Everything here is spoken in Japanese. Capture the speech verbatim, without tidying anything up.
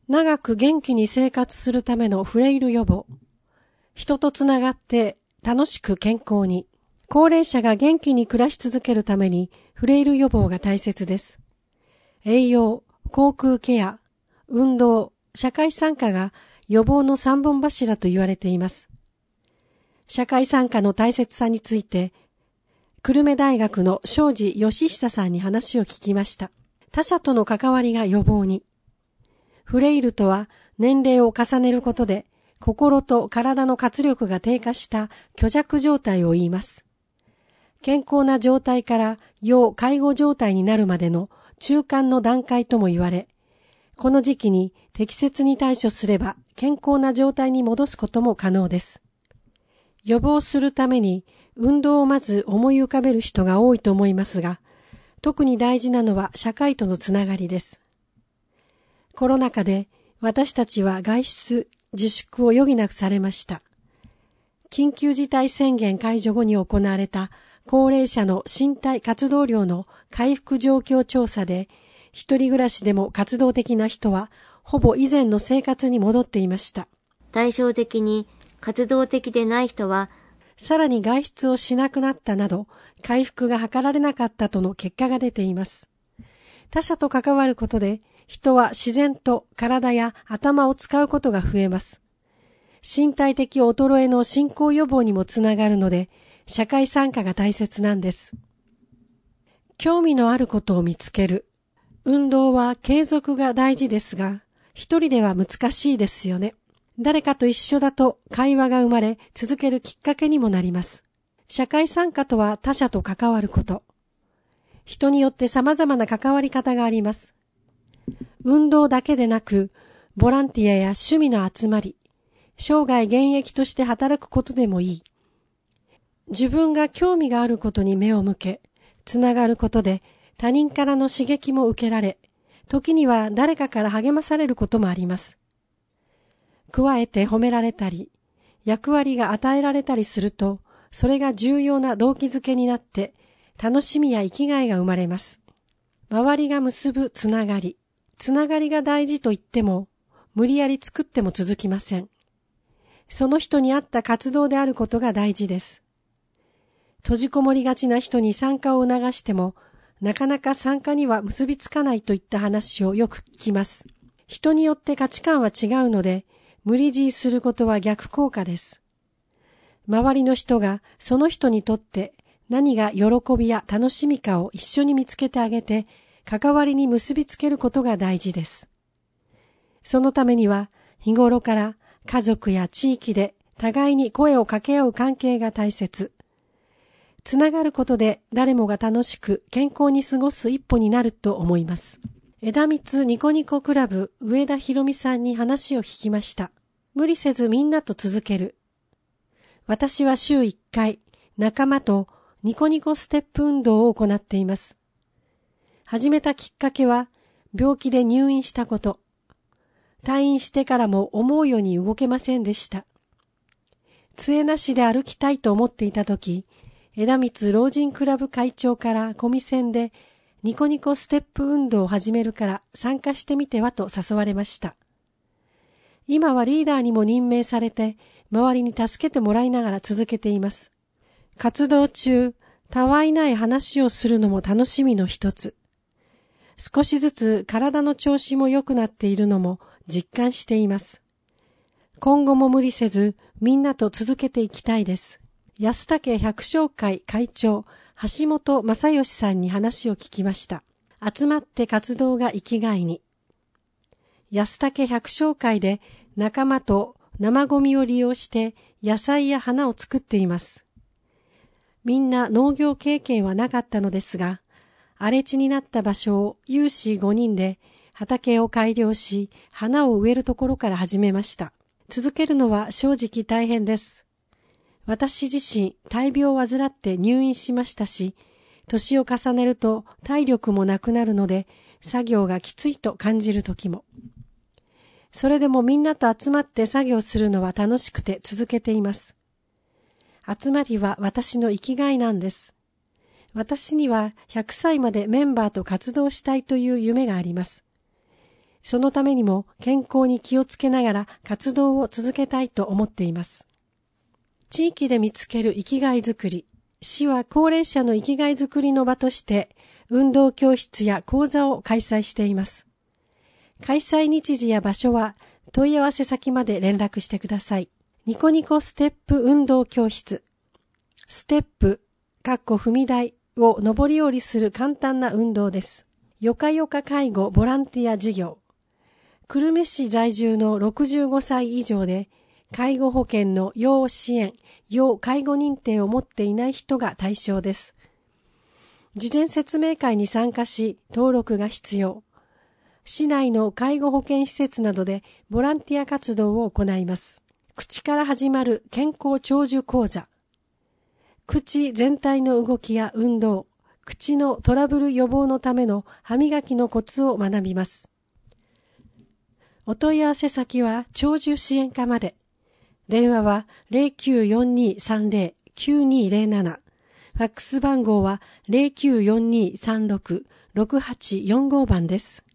長く元気に生活するためのフレイル予防。人とつながって楽しく健康に。高齢者が元気に暮らし続けるためにフレイル予防が大切です。栄養、口腔ケア、運動、社会参加が予防の三本柱と言われています。社会参加の大切さについて、久留米大学の庄司義久さんに話を聞きました。他者との関わりが予防に。フレイルとは年齢を重ねることで心と体の活力が低下した虚弱状態を言います。健康な状態から要介護状態になるまでの中間の段階とも言われ、この時期に適切に対処すれば健康な状態に戻すことも可能です。予防するために運動をまず思い浮かべる人が多いと思いますが、特に大事なのは社会とのつながりです。コロナ禍で私たちは外出自粛を余儀なくされました。緊急事態宣言解除後に行われた高齢者の身体活動量の回復状況調査で、一人暮らしでも活動的な人はほぼ以前の生活に戻っていました。 対照的に活動的でない人はさらに外出をしなくなったなど、回復が図られなかったとの結果が出ています。他者と関わることで、人は自然と体や頭を使うことが増えます。身体的衰えの進行予防にもつながるので、社会参加が大切なんです。興味のあることを見つける。運動は継続が大事ですが、一人では難しいですよね。誰かと一緒だと会話が生まれ、続けるきっかけにもなります。社会参加とは他者と関わること。人によって様々な関わり方があります。運動だけでなく、ボランティアや趣味の集まり、生涯現役として働くことでもいい。自分が興味があることに目を向け、つながることで他人からの刺激も受けられ、時には誰かから励まされることもあります。加えて褒められたり、役割が与えられたりすると、それが重要な動機づけになって、楽しみや生きがいが生まれます。周りが結ぶつながり。つながりが大事と言っても、無理やり作っても続きません。その人に合った活動であることが大事です。閉じこもりがちな人に参加を促しても、なかなか参加には結びつかないといった話をよく聞きます。人によって価値観は違うので、無理強いすることは逆効果です。周りの人がその人にとって何が喜びや楽しみかを一緒に見つけてあげて、関わりに結びつけることが大事です。そのためには日頃から家族や地域で互いに声を掛け合う関係が大切。つながることで誰もが楽しく健康に過ごす一歩になると思います。枝光ニコニコクラブ上田博美さんに話を聞きました。無理せずみんなと続ける。私は週いっかい仲間とニコニコステップ運動を行っています。始めたきっかけは病気で入院したこと。退院してからも思うように動けませんでした。杖なしで歩きたいと思っていたとき、枝光老人クラブ会長からコミセンでニコニコステップ運動を始めるから参加してみてはと誘われました。今はリーダーにも任命されて周りに助けてもらいながら続けています。活動中、たわいない話をするのも楽しみの一つ。少しずつ体の調子も良くなっているのも実感しています。今後も無理せずみんなと続けていきたいです。安武百姓会会長橋本正義さんに話を聞きました。集まって活動が生きがいに。安武百姓会で仲間と生ゴミを利用して野菜や花を作っています。みんな農業経験はなかったのですが、荒れ地になった場所を有志ごにんで畑を改良し、花を植えるところから始めました。続けるのは正直大変です。私自身、大病を患って入院しましたし、年を重ねると体力もなくなるので、作業がきついと感じる時も。それでもみんなと集まって作業するのは楽しくて続けています。集まりは私の生きがいなんです。私にはひゃくさいまでメンバーと活動したいという夢があります。 そのためにも健康に気をつけながら活動を続けたいと思っています。地域で見つける生きがいづくり。市は高齢者の生きがいづくりの場として運動教室や講座を開催しています。開催日時や場所は問い合わせ先まで連絡してください。ニコニコステップ運動教室。ステップ、かっこ踏み台を上り下りする簡単な運動です。よかよか介護ボランティア事業。久留米市在住のろくじゅうごさい以上で、介護保険の要支援、要介護認定を持っていない人が対象です。事前説明会に参加し、登録が必要。市内の介護保険施設などでボランティア活動を行います。口から始まる健康長寿講座。口全体の動きや運動、口のトラブル予防のための歯磨きのコツを学びます。お問い合わせ先は長寿支援課まで。電話は ゼロきゅうよんにーさんゼロ きゅうにーゼロなな。ファックス番号は ゼロきゅうよんにーさんろく ろくはちよんご 番です。